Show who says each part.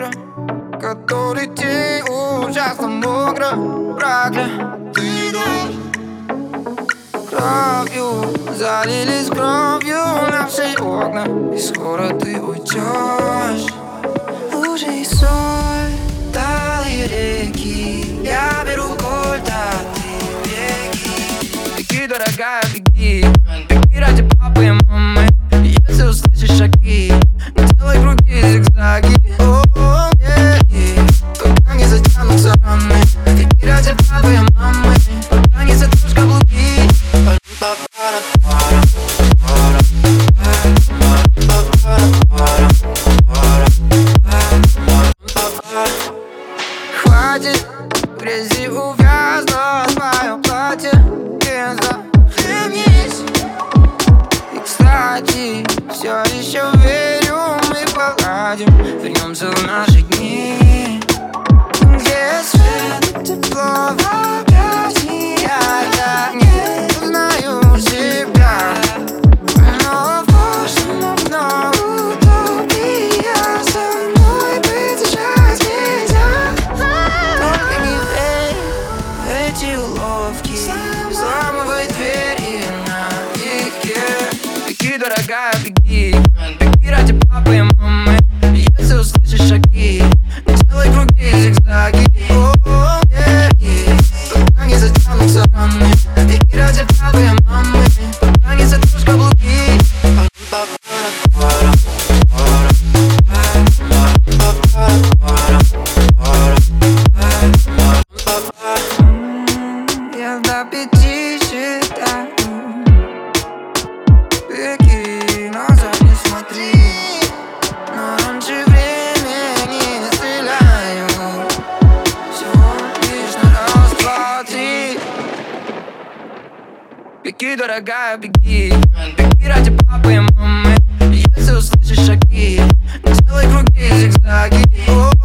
Speaker 1: мокро, который день ужасно мокро, проклятый дождь. Кровью залились кровью наши окна, и скоро ты уйдешь. Лужи и соль, талые реки, я беру кольт, а ты беги. Беги, дорогая, беги, беги ради папы и мамы. Если услышишь шаги, не делай круги, зигзаги. Пока не затянутся раны, беги ради папы и мамы. Пока не затрешь каблуки. Хватит в грязи увязла твое платье, не захлебнись. И, кстати, все еще верю, мы поладим, вернемся в наши дни, где свет, тепло в объятиях. Я не узнаю себя, но важно давно утопия. Со мной бежать нельзя. Только не верь в эти уловки, взламывай двери налегке. Беги, дорогая, беги, беги ради папы и мамы. Если услышишь шаги, не делай круги, зигзаги. Пока не затянутся раны, беги ради папы и мамы. Пока не затрешь каблуки. Я до 5 считаю. Беги, назад не смотри, но раньше времени стреляю. Всего лишь на раз, два, три. Беги, дорогая, беги, беги ради папы и мамы. Если услышишь шаги, не делай круги, зигзаги.